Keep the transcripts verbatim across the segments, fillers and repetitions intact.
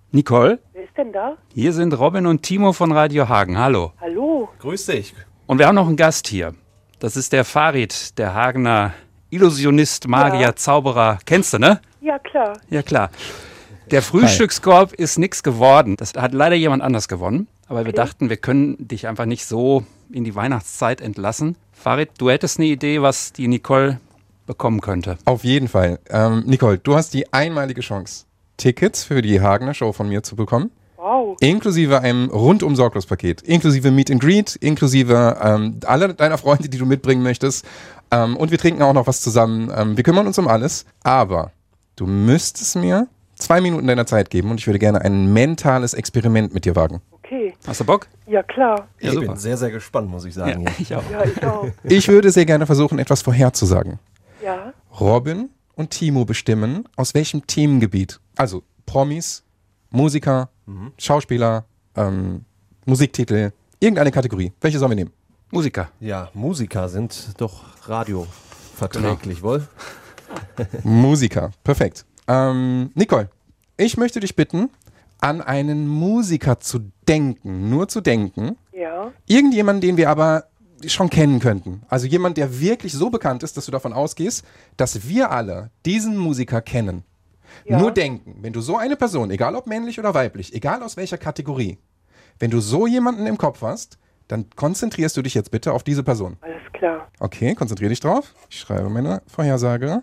Nicole? Wer ist denn da? Hier sind Robin und Timo von Radio Hagen. Hallo. Hallo. Grüß dich. Und wir haben noch einen Gast hier. Das ist der Farid, der Hagener Illusionist, Magier, Ja. Zauberer. Kennst du, ne? Ja, klar. Ja, klar. Der Frühstückskorb ist nix geworden. Das hat leider jemand anders gewonnen. Aber wir dachten, wir können dich einfach nicht so in die Weihnachtszeit entlassen. Farid, du hättest eine Idee, was die Nicole bekommen könnte. Auf jeden Fall. Ähm, Nicole, du hast die einmalige Chance, Tickets für die Hagener Show von mir zu bekommen. Wow. Inklusive einem rundum sorglos Paket. Inklusive Meet and Greet, inklusive ähm, alle deiner Freunde, die du mitbringen möchtest. Ähm, und wir trinken auch noch was zusammen. Ähm, wir kümmern uns um alles. Aber du müsstest mir zwei Minuten deiner Zeit geben und ich würde gerne ein mentales Experiment mit dir wagen. Okay. Hast du Bock? Ja, klar. Ja, Ich super. bin sehr, sehr gespannt, muss ich sagen. Ja, hier. ich auch. Ja, ich auch. Ich würde sehr gerne versuchen, etwas vorherzusagen. Ja. Robin und Timo bestimmen, aus welchem Themengebiet. Also Promis, Musiker, Schauspieler, ähm, Musiktitel, irgendeine Kategorie. Welche sollen wir nehmen? Musiker. Ja, Musiker sind doch radioverträglich, wohl? Musiker, perfekt. Ähm, Nicole, ich möchte dich bitten, an einen Musiker zu denken, nur zu denken. Ja. Irgendjemanden, den wir aber schon kennen könnten. Also jemand, der wirklich so bekannt ist, dass du davon ausgehst, dass wir alle diesen Musiker kennen. Ja. Nur denken, wenn du so eine Person, egal ob männlich oder weiblich, egal aus welcher Kategorie, wenn du so jemanden im Kopf hast, dann konzentrierst du dich jetzt bitte auf diese Person. Alles klar. Okay, konzentrier dich drauf. Ich schreibe meine Vorhersage.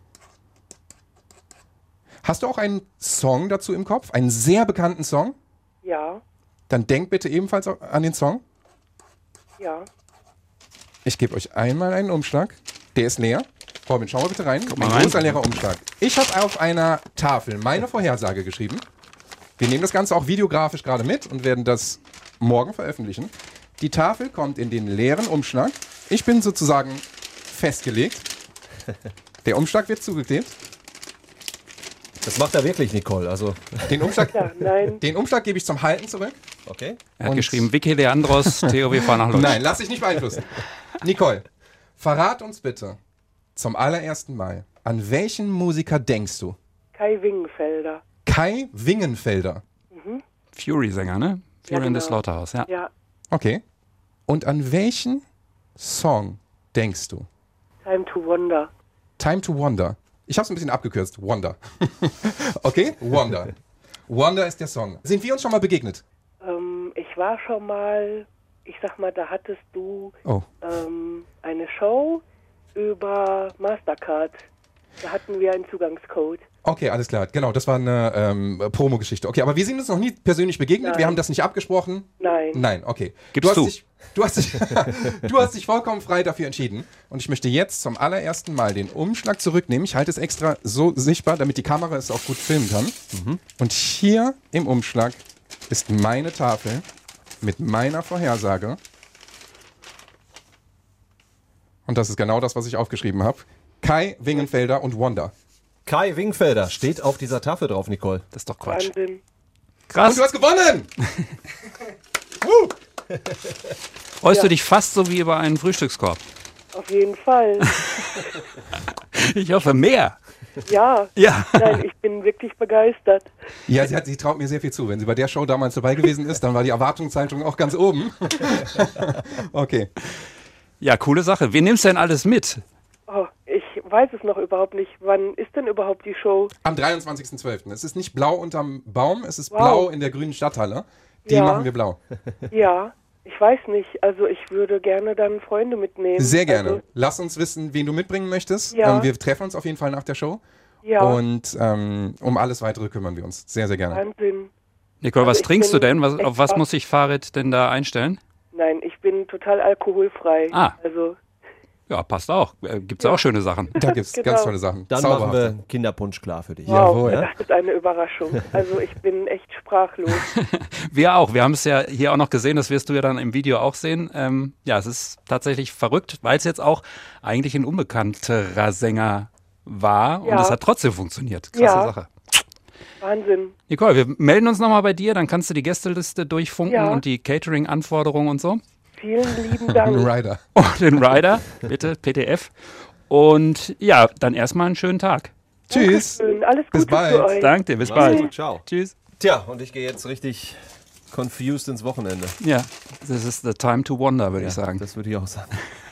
Hast du auch einen Song dazu im Kopf? Einen sehr bekannten Song? Ja. Dann denk bitte ebenfalls an den Song. Ja. Ich gebe euch einmal einen Umschlag. Der ist leer. Robin, schau mal bitte rein. mal Ein rein. großer leerer Umschlag. Ich habe auf einer Tafel meine Vorhersage geschrieben. Wir nehmen das Ganze auch videografisch gerade mit und werden das morgen veröffentlichen. Die Tafel kommt in den leeren Umschlag. Ich bin sozusagen festgelegt. Der Umschlag wird zugeklebt. Das macht er wirklich, Nicole. Also, Den Umschlag, Ja, nein. den Umschlag gebe ich zum Halten zurück. okay. Er hat Und- geschrieben, Vicky Leandros, Theo, wir fahren nach Lodz. Nein, lass dich nicht beeinflussen. Nicole, verrat uns bitte zum allerersten Mal, an welchen Musiker denkst du? Kai Wingenfelder. Kai Wingenfelder. Fury-Sänger, ne? Fury Ja, in the genau. Slaughterhouse, ja. Ja. Okay. Und an welchen Song denkst du? Time to Wonder. Time to Wonder. Ich habe es ein bisschen abgekürzt. Wonder. Okay? Wonder. Wonder ist der Song. Sind wir uns schon mal begegnet? Ähm, ich war schon mal, ich sag mal, da hattest du Oh. ähm, eine Show über Mastercard. Da hatten wir einen Zugangscode. Okay, alles klar. Genau, das war eine ähm, Promo-Geschichte. Okay, aber wir sind uns noch nie persönlich begegnet. Nein. Wir haben das nicht abgesprochen. Nein. Nein, okay. Gibst du du. hast dich, du hast dich, du hast dich vollkommen frei dafür entschieden. Und ich möchte jetzt zum allerersten Mal den Umschlag zurücknehmen. Ich halte es extra so sichtbar, damit die Kamera es auch gut filmen kann. Und hier im Umschlag ist meine Tafel mit meiner Vorhersage. Und das ist genau das, was ich aufgeschrieben habe. Kai Wingenfelder und Wonder. Kai Wingfelder steht auf dieser Tafel drauf, Nicole. Das ist doch Quatsch. Wahnsinn. Und Krass. du hast gewonnen! Woo! Freust du Ja. dich fast so wie über einen Frühstückskorb? Auf jeden Fall. Ich hoffe mehr. Ja. Ja. Nein, ich bin wirklich begeistert. Ja, sie, hat, sie traut mir sehr viel zu. Wenn sie bei der Show damals dabei gewesen ist, dann war die Erwartungshaltung auch ganz oben. Okay. Ja, coole Sache. Wen nimmst du denn alles mit? Oh, ich weiß es noch überhaupt nicht. Wann ist denn überhaupt die Show? Am dreiundzwanzigsten zwölften Es ist nicht blau unterm Baum, es ist Wow. blau in der grünen Stadthalle. Die Ja. machen wir blau. Ja, ich weiß nicht. Also ich würde gerne dann Freunde mitnehmen. Sehr gerne. Also, Lass uns wissen, wen du mitbringen möchtest. Ja. Ähm, wir treffen uns auf jeden Fall nach der Show. ja, Und ähm, um alles Weitere kümmern wir uns. Sehr, sehr gerne. Wahnsinn. Nicole, was Also ich trinkst du bin denn? Was, auf was extra- muss sich Farid denn da einstellen? Nein, ich bin total alkoholfrei. Ah. Also, Ja, passt auch. Äh, Gibt's auch schöne Sachen. Da gibt es Genau. ganz tolle Sachen. Dann machen Zauberhafte. wir Kinderpunsch klar für dich. wow, Jawohl. das ist eine Überraschung. Also ich bin echt sprachlos. Wir auch. Wir haben es ja hier auch noch gesehen, das wirst du ja dann im Video auch sehen. Ähm, ja, es ist tatsächlich verrückt, weil es jetzt auch eigentlich ein unbekannterer Sänger war und Ja. es hat trotzdem funktioniert. Krasse Ja. Sache. Wahnsinn. Nicole, wir melden uns nochmal bei dir, dann kannst du die Gästeliste durchfunken Ja. und die Catering-Anforderungen und so. Vielen lieben Ein Dank. Rider. Und den Rider, bitte, P T F. Und ja, dann erstmal einen schönen Tag. Tschüss. Dankeschön. Alles Bis Gute bald. für euch. Danke dir, bis Mach's bald. gut, ciao. Tschüss. Tja, und ich gehe jetzt richtig confused ins Wochenende. Ja, this is the time to wonder, würde Ja, ich sagen. Das würde ich auch sagen.